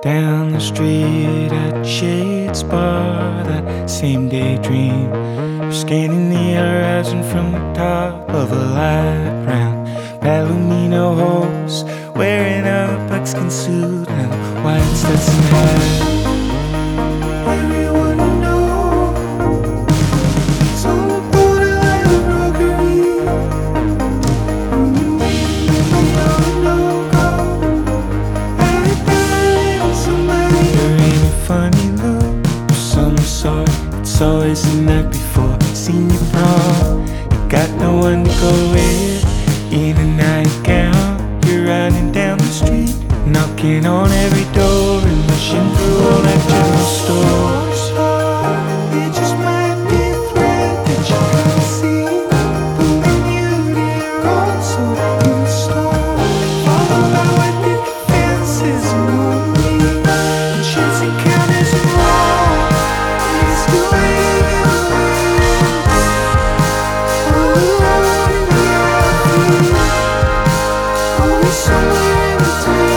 Down the street at Shades Bar, that same daydream. You're scanning the horizon from the top of a light brown Palomino horse, wearing a buckskin suit and a white Stetson hat. Everyone you know is on the borderline of rockery. When you meet me, no-go. You're in a funny look of some sort. It's always the night before seen you prom. You got no one to go with in a nightgown. You're riding down the street, knocking on every door and rushing through all that general stores. It just might be a thread that you can't see, pulling you to your own soul in the storm. Followed by white picket fences and lonely chance encounters and wrong. It's the way you live. Oh, always somewhere in between.